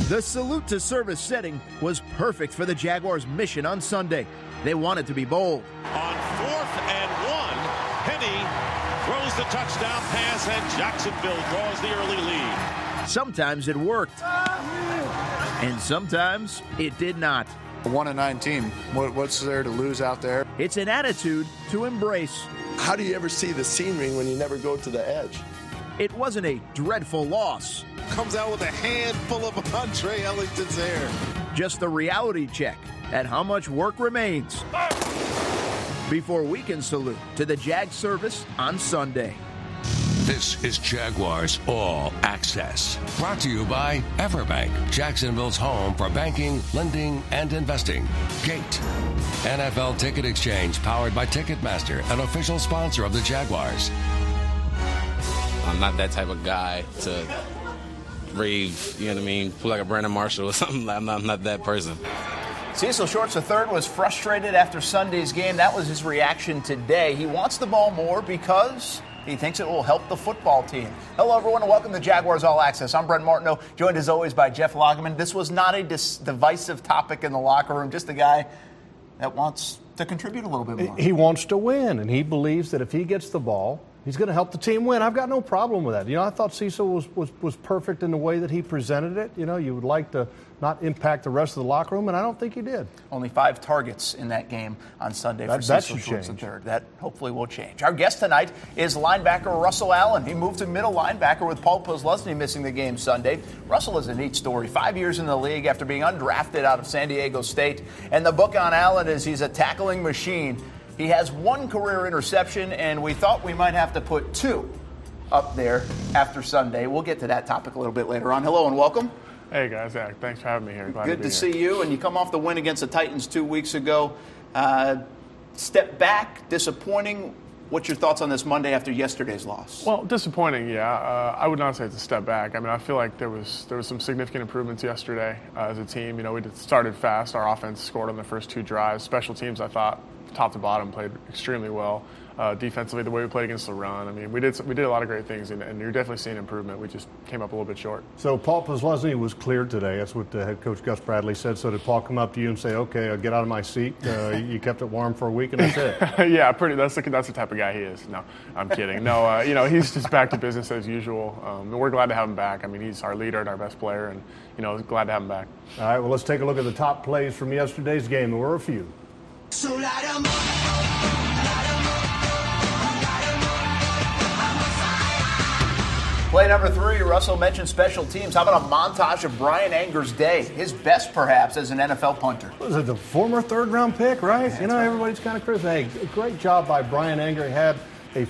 The salute to service setting was perfect for the Jaguars' mission on Sunday. They wanted to be bold. On 4th and 1, Penny throws the touchdown pass, and Jacksonville draws the early lead. Sometimes it worked, and sometimes it did not. A 1-9 team. What's there to lose out there? It's an attitude to embrace. How do you ever see the scenery when you never go to the edge? It wasn't a dreadful loss. Comes out with a handful of Andre Ellington's hair. Just a reality check at how much work remains before we can salute to the Jag service on Sunday. This is Jaguars All Access. Brought to you by Everbank, Jacksonville's home for banking, lending, and investing. Gate, NFL Ticket Exchange, powered by Ticketmaster, an official sponsor of the Jaguars. I'm not that type of guy to rave, you know what I mean, pull like a Brandon Marshall or something. I'm not that person. Cecil Shorts III was frustrated after Sunday's game. That was his reaction today. He wants the ball more because he thinks it will help the football team. Hello, everyone, and welcome to Jaguars All Access. I'm Brent Martineau, joined as always by Jeff Lageman. This was not a divisive topic in the locker room, just a guy that wants to contribute a little bit more. He wants to win, and he believes that if he gets the ball, he's going to help the team win. I've got no problem with that. You know, I thought Cecil was perfect in the way that he presented it. You know, you would like to not impact the rest of the locker room, and I don't think he did. Only 5 targets in that game on Sunday for Cecil Shorts III. That hopefully will change. Our guest tonight is linebacker Russell Allen. He moved to middle linebacker with Paul Posluszny missing the game Sunday. Russell is a neat story. 5 years in the league after being undrafted out of San Diego State. And the book on Allen is he's a tackling machine. He has 1 career interception, and we thought we might have to put 2 up there after Sunday. We'll get to that topic a little bit later on. Hello and welcome. Hey, guys. Zach, thanks for having me here. Good to see you. And you come off the win against the Titans 2 weeks ago. Step back, disappointing. What's your thoughts on this Monday after yesterday's loss? Well, disappointing, yeah. I would not say it's a step back. I mean, I feel like there was some significant improvements yesterday as a team. You know, we started fast. Our offense scored on the first 2 drives. Special teams, I thought, top to bottom, played extremely well. Defensively, the way we played against the run, I mean, we did a lot of great things, and you're definitely seeing improvement. We just came up a little bit short. So Paul Posluszny was cleared today. That's what the head coach Gus Bradley said. So did Paul come up to you and say, "Okay, I'll get out of my seat. You kept it warm for a week, and that's it"? Yeah, that's the type of guy he is. No, I'm kidding. No, you know, he's just back to business as usual. And we're glad to have him back. I mean, he's our leader and our best player, and you know, glad to have him back. All right, well, let's take a look at the top plays from yesterday's game. There were a few. So light 'em up. Play number 3, Russell mentioned special teams. How about a montage of Brian Anger's day? His best, perhaps, as an NFL punter. Was it the former third-round pick, right? Yeah, you know, right. Everybody's kind of criticizing. Hey, great job by Brian Anger. He had a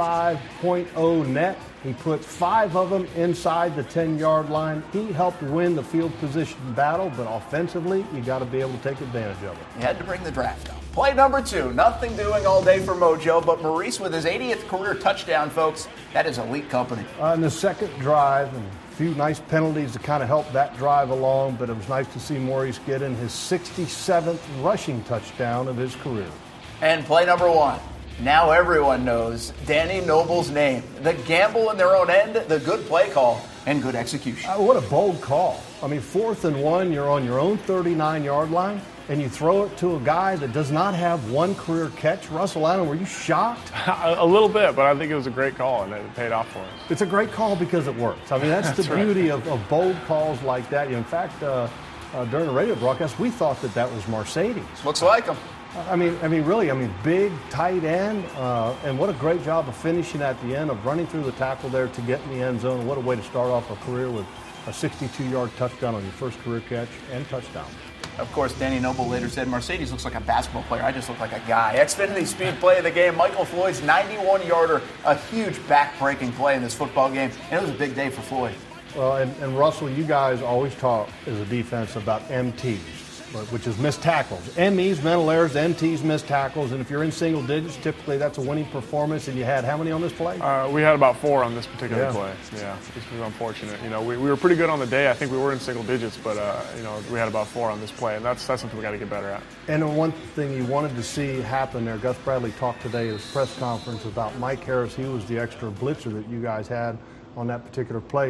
45.0 net. He put 5 of them inside the 10-yard line. He helped win the field position battle, but offensively, you got to be able to take advantage of it. He had to bring the draft up. Play number 2, nothing doing all day for Mojo, but Maurice with his 80th career touchdown, folks. That is elite company. In the second drive, and a few nice penalties to kind of help that drive along, but it was nice to see Maurice get in his 67th rushing touchdown of his career. And play number 1. Now everyone knows Danny Noble's name. The gamble in their own end, the good play call, and good execution. What a bold call. I mean, 4th and 1, you're on your own 39-yard line, and you throw it to a guy that does not have 1 career catch. Russell Allen, were you shocked? A little bit, but I think it was a great call, and it paid off for us. It's a great call because it works. I mean, that's the beauty of bold calls like that. In fact, during the radio broadcast, we thought that was Mercedes. Looks like him. I mean, really, big, tight end, and what a great job of finishing at the end, of running through the tackle there to get in the end zone. What a way to start off a career with a 62-yard touchdown on your first career catch and touchdown. Of course, Danny Noble later said, Mercedes looks like a basketball player. I just look like a guy. Xfinity speed play of the game, Michael Floyd's 91-yarder, a huge back-breaking play in this football game, and it was a big day for Floyd. Well, and Russell, you guys always talk as a defense about MTs, which is missed tackles. MEs, mental errors, MTs, missed tackles, and if you're in single digits, typically that's a winning performance, and you had how many on this play? We had about 4 on this particular play. Yeah, this was unfortunate. You know, we were pretty good on the day. I think we were in single digits, but, you know, we had about 4 on this play, and that's something we got to get better at. And the one thing you wanted to see happen there, Gus Bradley talked today at his press conference about Mike Harris. He was the extra blitzer that you guys had on that particular play.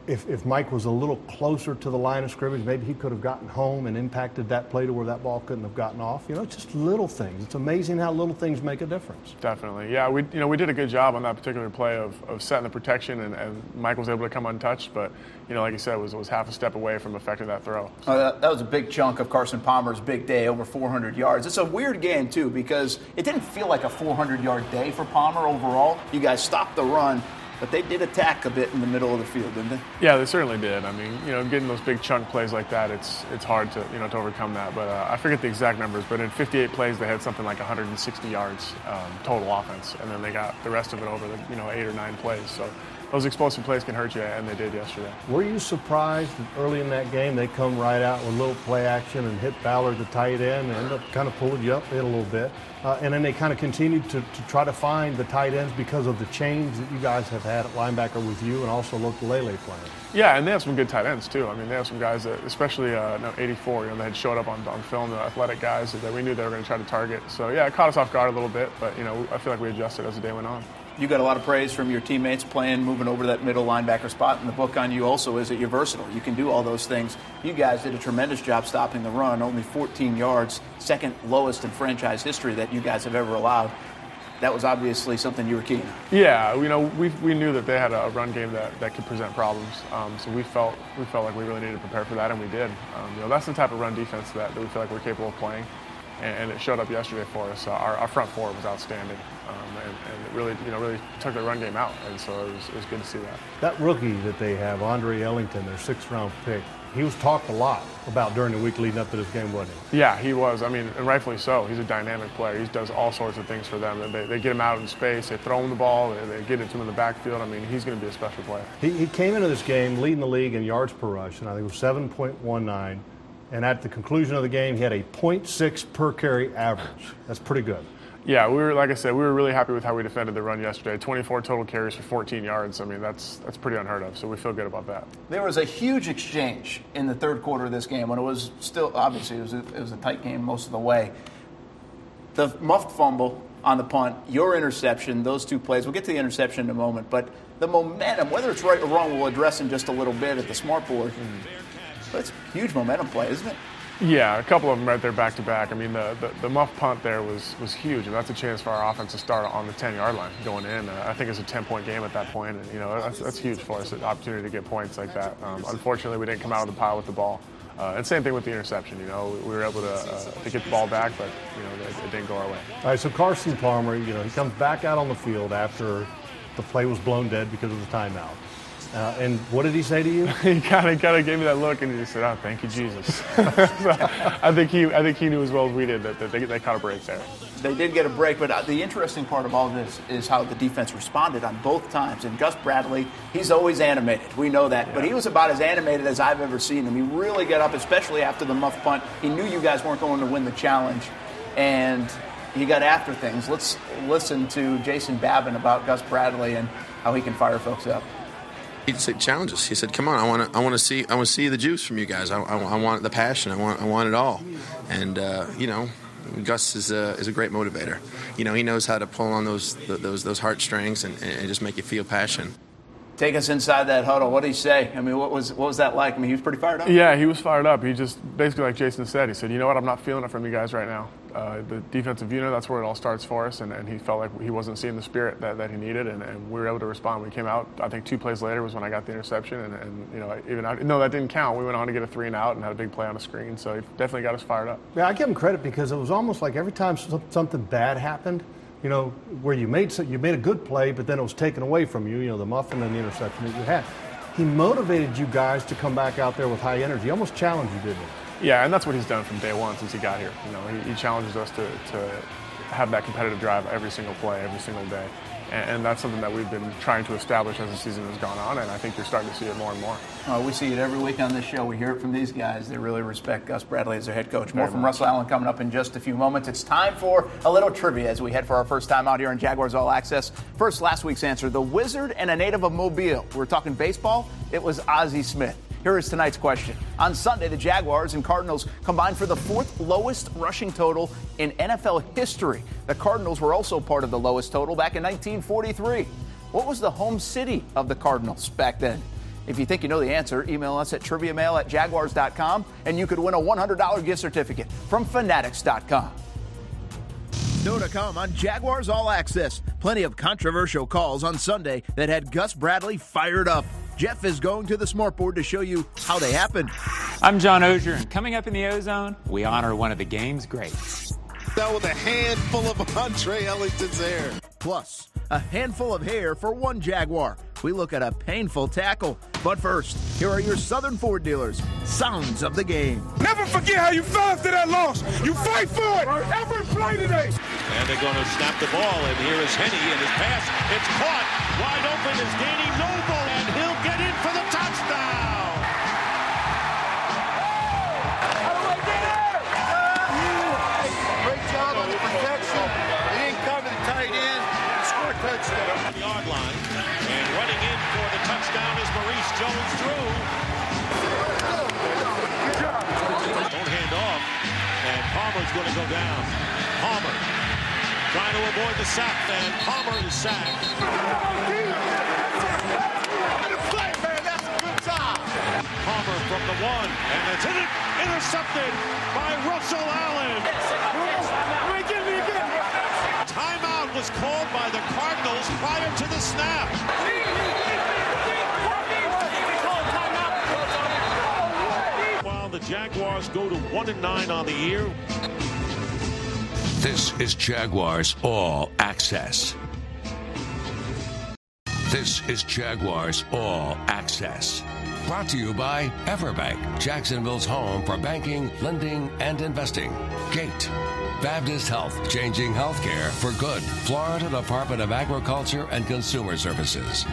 if Mike was a little closer to the line of scrimmage, maybe he could have gotten home and impacted that play to where that ball couldn't have gotten off. Just little things. It's amazing how little things make a difference. Definitely. Yeah, we did a good job on that particular play of setting the protection, and Mike was able to come untouched, but, like you said, was half a step away from affecting that throw. That was a big chunk of Carson Palmer's big day, over 400 yards. It's a weird game, too, because it didn't feel like a 400-yard day for Palmer overall. You guys stopped the run, but they did attack a bit in the middle of the field, didn't they? Yeah, they certainly did. I mean, getting those big chunk plays like that, it's hard to to overcome that. But I forget the exact numbers, but in 58 plays they had something like 160 yards total offense, and then they got the rest of it over the 8 or 9 plays. So those explosive plays can hurt you, and they did yesterday. Were you surprised that early in that game they come right out with a little play action and hit Ballard, the tight end, and end up kind of pulling you up a little bit? And then they kind of continued to try to find the tight ends because of the change that you guys have had at linebacker with you and also Lele playing. Yeah, and they have some good tight ends, too. I mean, they have some guys that, especially 84, they had showed up on film, the athletic guys that we knew they were going to try to target. So, yeah, it caught us off guard a little bit, but, I feel like we adjusted as the day went on. You got a lot of praise from your teammates moving over to that middle linebacker spot, and the book on you also is that you're versatile. You can do all those things. You guys did a tremendous job stopping the run, only 14 yards, second lowest in franchise history that you guys have ever allowed. That was obviously something you were keen on. Yeah, we knew that they had a run game that could present problems, so we felt like we really needed to prepare for that, and we did. That's the type of run defense that we feel like we're capable of playing. And it showed up yesterday for us. Our front four was outstanding, and it really took the run game out, and so it was good to see that. That rookie that they have, Andre Ellington, their 6th-round pick, he was talked a lot about during the week leading up to this game, wasn't he? Yeah, he was. I mean, and rightfully so. He's a dynamic player. He does all sorts of things for them. They get him out in space. They throw him the ball. They get it to him in the backfield. I mean, he's going to be a special player. He came into this game leading the league in yards per rush, and I think it was 7.19. And at the conclusion of the game, he had a .6 per carry average. That's pretty good. Yeah, like I said, we were really happy with how we defended the run yesterday. 24 total carries for 14 yards. I mean, that's pretty unheard of, so we feel good about that. There was a huge exchange in the third quarter of this game when it was still, obviously, it was a tight game most of the way. The muffed fumble on the punt, your interception, those two plays. We'll get to the interception in a moment, but the momentum, whether it's right or wrong, we'll address in just a little bit at the smart board. That's a huge momentum play, isn't it? Yeah, a couple of them right there back to back. I mean, the muff punt there was huge, and that's a chance for our offense to start on the 10-yard line going in. I think it's a 10-point game at that point, and that's huge for us, the opportunity to get points like that. Unfortunately, we didn't come out of the pile with the ball. And same thing with the interception. We were able to get the ball back, but it didn't go our way. All right, so Carson Palmer, he comes back out on the field after the play was blown dead because of the timeout. And what did he say to you? He kind of gave me that look, and he just said, "Oh, thank you, Jesus." I think he knew as well as we did that they caught a break there. They did get a break, but the interesting part of all this is how the defense responded on both times. And Gus Bradley, he's always animated. We know that. Yeah. But he was about as animated as I've ever seen him. He really got up, especially after the muff punt. He knew you guys weren't going to win the challenge, and he got after things. Let's listen to Jason Babin about Gus Bradley and how he can fire folks up. He said, "Challenge us." He said, "Come on, I want to see the juice from you guys. I want the passion. I want it all." And Gus is a great motivator. He knows how to pull on those heartstrings and just make you feel passion. Take us inside that huddle. What did he say? I mean, what was that like? I mean, he was pretty fired up. Yeah, he was fired up. He just basically, like Jason said, he said, "You know what? I'm not feeling it from you guys right now. The defensive unit, that's where it all starts for us." And he felt like he wasn't seeing the spirit that he needed, and we were able to respond. We came out. I think 2 plays later was when I got the interception, no, that didn't count. We went on to get a 3-and-out and had a big play on the screen. So he definitely got us fired up. Yeah, I give him credit because it was almost like every time something bad happened, where you made a good play, but then it was taken away from you, the muffin and the interception that you had. He motivated you guys to come back out there with high energy, almost challenged you, didn't he? Yeah, and that's what he's done from day one since he got here. He challenges us to have that competitive drive every single play, every single day. And that's something that we've been trying to establish as the season has gone on, and I think you're starting to see it more and more. We see it every week on this show. We hear it from these guys. They really respect Gus Bradley as their head coach. More from Russell Allen coming up in just a few moments. It's time for a little trivia as we head for our first time out here on Jaguars All Access. First, last week's answer, the Wizard and a native of Mobile. We're talking baseball. It was Ozzie Smith. Here is tonight's question. On Sunday, the Jaguars and Cardinals combined for the 4th lowest rushing total in NFL history. The Cardinals were also part of the lowest total back in 1943. What was the home city of the Cardinals back then? If you think you know the answer, email us at triviamail@jaguars.com, and you could win a $100 gift certificate from Fanatics.com. Still to come on Jaguars All Access. Plenty of controversial calls on Sunday that had Gus Bradley fired up. Jeff is going to the smortboard to show you how they happened. I'm John Ogier, and coming up in the Ozone, we honor one of the game's greats. That with a handful of Andre Ellington's hair. Plus, a handful of hair for one Jaguar. We look at a painful tackle. But first, here are your Southern Ford dealers. Sounds of the game. Never forget how you felt after that loss. You fight for it every play today. And they're going to snap the ball, and here is Henny, and his pass, it's caught. Wide open is Danny Noble, and he'll get in for the touchdown. Great job on the protection. He didn't cover the tight end. Scored touchdown. Yard line, and running in for the touchdown is Maurice Jones-Drew. Don't hand off, and Palmer's going to go down. Palmer trying to avoid the sack, and Palmer is sacked. Palmer from the one, and it's hit it, intercepted by Russell Allen. Timeout was called by the Cardinals prior to the snap. While the Jaguars go to 1-9 on the year. This is Jaguars All Access. This is Jaguars All Access. Brought to you by Everbank, Jacksonville's home for banking, lending, and investing. Gate, Baptist Health, changing healthcare for good. Florida Department of Agriculture and Consumer Services.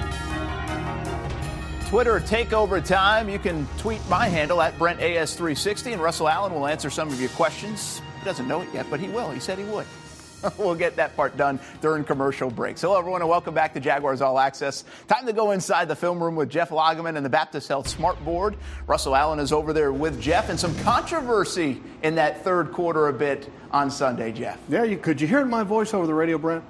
Twitter takeover time. You can tweet my handle at BrentAS360, and Russell Allen will answer some of your questions. He doesn't know it yet, but he will. He said he would. We'll get that part done during commercial breaks. Hello, everyone, and welcome back to Jaguars All Access. Time to go inside the film room with Jeff Lageman and the Baptist Health Smart Board. Russell Allen is over there with Jeff, and some controversy in that third quarter a bit on Sunday, Jeff. Yeah, could you hear my voice over the radio, Brent?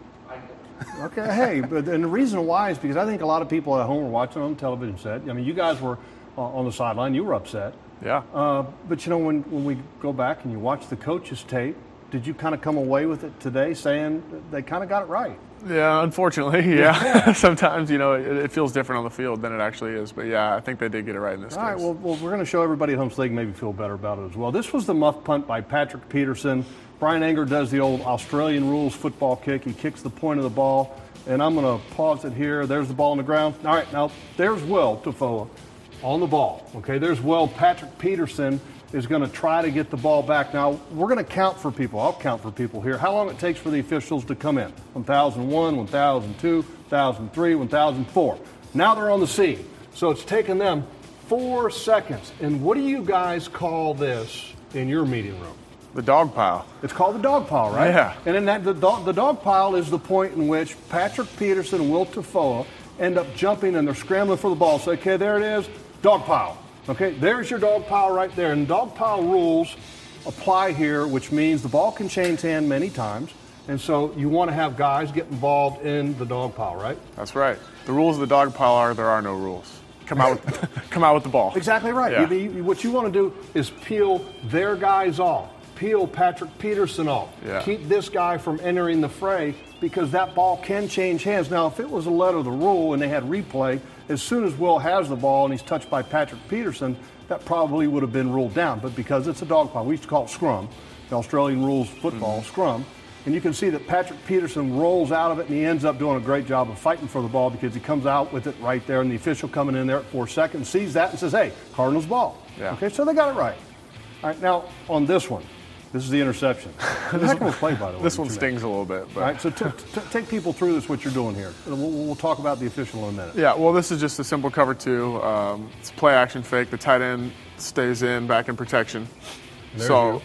Okay, hey, and the reason why is because I think a lot of people at home were watching on the television set. I mean, you guys were on the sideline. You were upset. Yeah. But, you know, when we go back and you watch the coaches' tape, did you kind of come away with it today saying they kind of got it right? Yeah, unfortunately, yeah. Sometimes, you know, it feels different on the field than it actually is. But, yeah, I think they did get it right in this case. All right, well, we're going to show everybody at home so they can maybe feel better about it as well. This was the muff punt by Patrick Peterson. Brian Anger does the old Australian rules football kick. He kicks the point of the ball, and I'm going to pause it here. There's the ball on the ground. All right, now there's Will Tafoa on the ball. Okay, there's Will. Patrick Peterson is going to try to get the ball back. Now, we're going to count for people. I'll count for people here. How long it takes for the officials to come in? 1001, 1002, 1003, 1004. Now they're on the scene. So it's taken them 4 seconds. And what do you guys call this in your meeting room? The dog pile. It's called the dog pile, right? Yeah. And in that, the dog pile is the point in which Patrick Peterson and Will Tafoa end up jumping and they're scrambling for the ball. So, okay, there it is, dog pile. Okay, there's your dog pile right there. And dog pile rules apply here, which means the ball can change hand many times. And so you want to have guys get involved in the dog pile, right? That's right. The rules of the dog pile are there are no rules. Come out with the ball. Exactly right. Yeah. What you want to do is peel their guys off. Peel Patrick Peterson off. Yeah. Keep this guy from entering the fray because that ball can change hands. Now, if it was a letter of the rule and they had replay, as soon as Will has the ball and he's touched by Patrick Peterson, that probably would have been ruled down. But because it's a dog pile, we used to call it scrum, the Australian rules football, scrum. And you can see that Patrick Peterson rolls out of it and he ends up doing a great job of fighting for the ball because he comes out with it right there and the official coming in there at 4 seconds sees that and says, hey, Cardinals ball. Yeah. Okay, so they got it right. All right, now on this one. This is the interception. Heck of a play, by the way. This one stings a little bit. But. All right, so take people through this, what you're doing here. We'll talk about the official in a minute. Yeah, well, this is just a simple cover two. It's play action fake. The tight end stays back in protection. So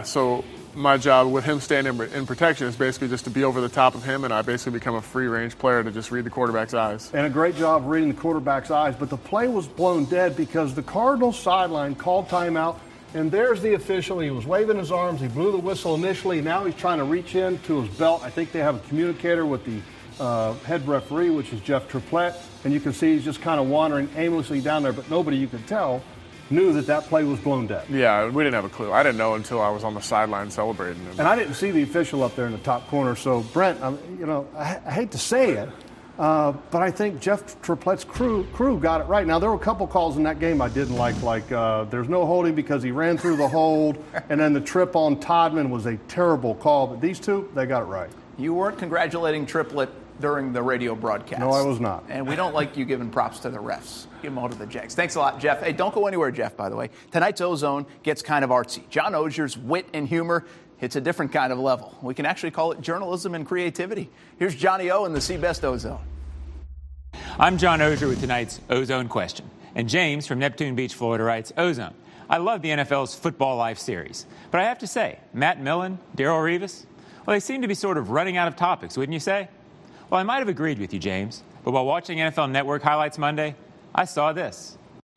my job with him staying in protection is basically just to be over the top of him, and I basically become a free-range player to just read the quarterback's eyes. And a great job reading the quarterback's eyes, but the play was blown dead because the Cardinals sideline called timeout. And there's the official. He was waving his arms. He blew the whistle initially. Now he's trying to reach into his belt. I think they have a communicator with the head referee, which is Jeff Triplett, and you can see he's just kind of wandering aimlessly down there, but nobody, you can tell, knew that play was blown dead. Yeah, we didn't have a clue. I didn't know until I was on the sideline celebrating him. And I didn't see the official up there in the top corner. So, Brent, I hate to say it, but I think Jeff Triplett's crew got it right. Now, there were a couple calls in that game I didn't like there's no holding because he ran through the hold, and then the trip on Todman was a terrible call. But these two, they got it right. You weren't congratulating Triplett during the radio broadcast. No, I was not. And we don't like you giving props to the refs. Give them all to the Jags. Thanks a lot, Jeff. Hey, don't go anywhere, Jeff, by the way. Tonight's Ozone gets kind of artsy. John Ozier's wit and humor hits a different kind of level. We can actually call it journalism and creativity. Here's Johnny O in the CBest Ozone. I'm John Ozier with tonight's Ozone question. And James from Neptune Beach, Florida writes, Ozone, I love the NFL's Football Life series. But I have to say, Matt Millen, Darrelle Revis, well, they seem to be sort of running out of topics, wouldn't you say? Well, I might have agreed with you, James, but while watching NFL Network highlights Monday, I saw this.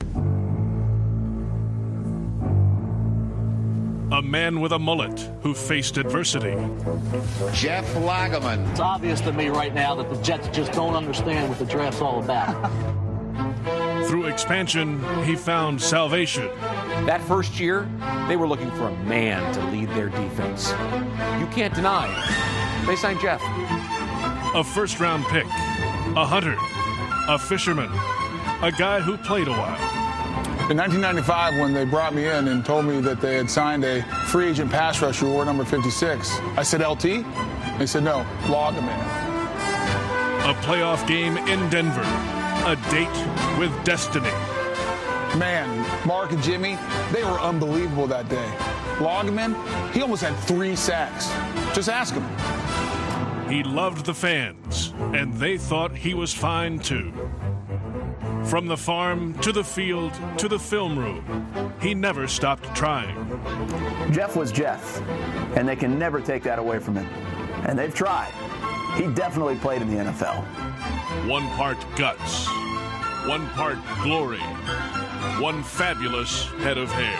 A man with a mullet who faced adversity. Jeff Lageman. It's obvious to me right now that the Jets just don't understand what the draft's all about. Through expansion, he found salvation. That first year, they were looking for a man to lead their defense. You can't deny it. They signed Jeff. A first-round pick, a hunter, a fisherman, a guy who played a while. In 1995, when they brought me in and told me that they had signed a free agent pass rusher, wore number 56, I said, LT? They said, no, Lageman. A playoff game in Denver, a date with destiny. Man, Mark and Jimmy, they were unbelievable that day. Lageman, he almost had 3 sacks. Just ask him. He loved the fans, and they thought he was fine too. From the farm to the field to the film room, he never stopped trying. Jeff was Jeff, and they can never take that away from him. And they've tried. He definitely played in the NFL. One part guts, one part glory, one fabulous head of hair.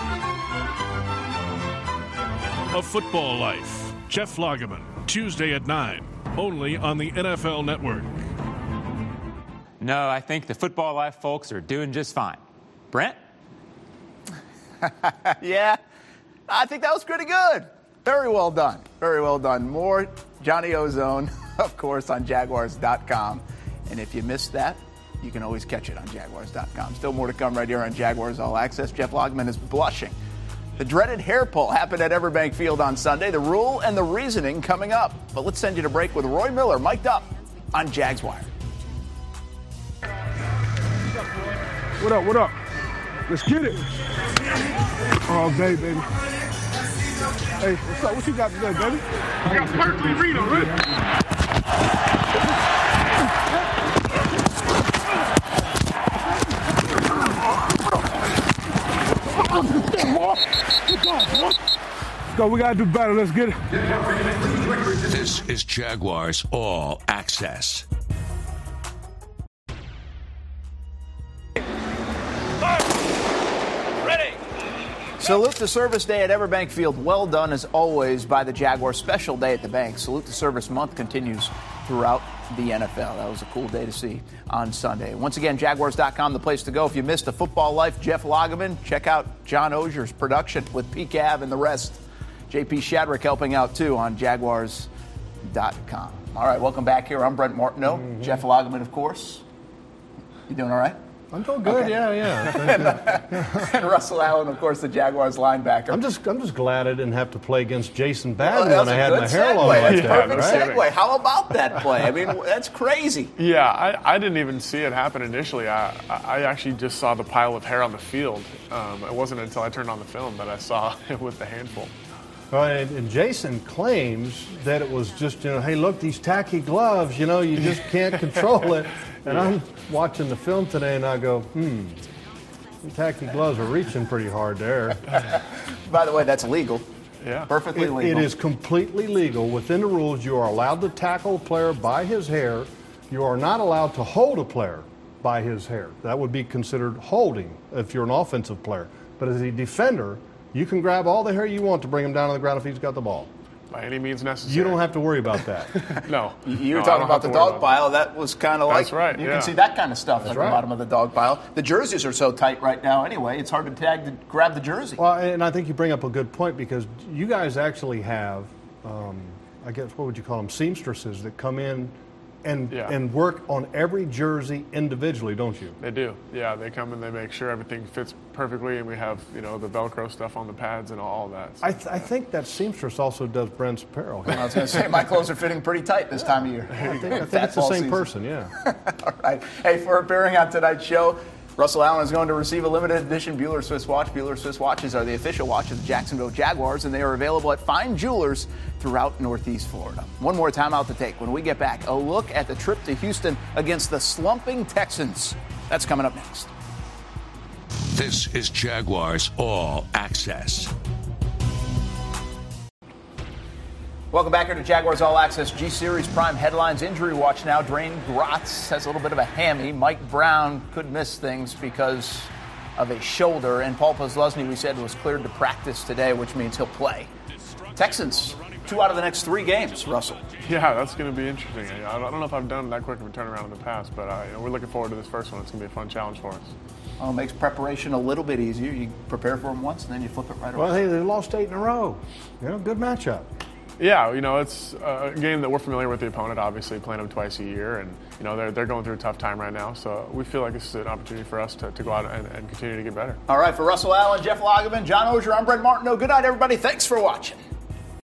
A Football Life, Jeff Lageman, Tuesday at 9. Only on the NFL Network. No, I think the Football Life folks are doing just fine. Brent? Yeah, I think that was pretty good. Very well done. Very well done. More Johnny Ozone, of course, on Jaguars.com. And if you missed that, you can always catch it on Jaguars.com. Still more to come right here on Jaguars All Access. Jeff Lageman is blushing. The dreaded hair pull happened at Everbank Field on Sunday. The rule and the reasoning coming up. But let's send you to break with Roy Miller, mic'd up on Jags Wire. What up, what up? Let's get it. All day, baby. Hey, what's up? What you got today, baby? I got Berkeley Reno, right? Let's go, we gotta do better. Let's get it. This is Jaguars All Access. Salute to Service Day at Everbank Field. Well done, as always, by the Jaguars. Special day at the bank. Salute to Service Month continues throughout the NFL. That was a cool day to see on Sunday. Once again, Jaguars.com, the place to go. If you missed a Football Life, Jeff Lageman, check out John Ozier's production with PCAV and the rest. JP Shadrick helping out, too, on Jaguars.com. All right, welcome back here. I'm Brent Martineau. Jeff Lageman, of course. You doing all right? I'm doing good, okay. Yeah. And Russell Allen, of course, the Jaguars linebacker. I'm just glad I didn't have to play against Jason Batten when I had my hair long like that. Perfect segue. How about that play? I mean, that's crazy. Yeah, I didn't even see it happen initially. I actually just saw the pile of hair on the field. It wasn't until I turned on the film that I saw it with the handful. Well, and Jason claims that it was just, hey, look, these tacky gloves, you just can't control it. And I'm watching the film today, and I go, the tacky gloves are reaching pretty hard there. By the way, that's legal. Yeah. Perfectly legal. It is completely legal. Within the rules, you are allowed to tackle a player by his hair. You are not allowed to hold a player by his hair. That would be considered holding if you're an offensive player. But as a defender, you can grab all the hair you want to bring him down on the ground if he's got the ball. By any means necessary. You don't have to worry about that. No. You were talking about the dog pile. That was kind of like, that's right, you can see that kind of stuff at the bottom of the dog pile. The jerseys are so tight right now anyway, it's hard to grab the jersey. Well, and I think you bring up a good point because you guys actually have, I guess, what would you call them, seamstresses that come in and work on every jersey individually, don't you? They do. Yeah, they come and they make sure everything fits perfectly, and we have, the Velcro stuff on the pads and all that. So. I think that seamstress also does Brent's apparel. I was going to say, my clothes are fitting pretty tight this time of year. I think it's the same person, yeah. All right. Hey, for appearing on tonight's show, Russell Allen is going to receive a limited edition Buehler Swiss watch. Buehler Swiss watches are the official watch of the Jacksonville Jaguars, and they are available at fine jewelers throughout Northeast Florida. One more timeout to take. When we get back, a look at the trip to Houston against the slumping Texans. That's coming up next. This is Jaguars All Access. Welcome back here to Jaguars All Access G-Series Prime Headlines. Injury watch now. Dwayne Gratz has a little bit of a hammy. Mike Brown could miss things because of a shoulder. And Paul Posluszny, we said, was cleared to practice today, which means he'll play. Texans, 2 out of the next 3 games, Russell. Yeah, that's going to be interesting. I don't know if I've done that quick of a turnaround in the past, but we're looking forward to this first one. It's going to be a fun challenge for us. Well, it makes preparation a little bit easier. You prepare for them once, and then you flip it right away. Well, hey, they lost 8 in a row. Good matchup. Yeah, it's a game that we're familiar with the opponent, obviously, playing them twice a year. And, they're going through a tough time right now. So we feel like this is an opportunity for us to go out and continue to get better. All right, for Russell Allen, Jeff Lageman, John Oehser, I'm Brent Martineau. Good night, everybody. Thanks for watching.